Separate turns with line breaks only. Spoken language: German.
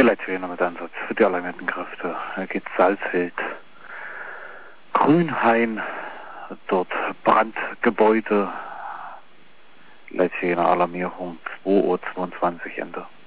Die Leitschäne mit Ansatz für die alarmierten Kräfte. Er geht Salzfeld, Grünhain, dort Brandgebäude. Leitschäne Alarmierung 2:22 Uhr Ende.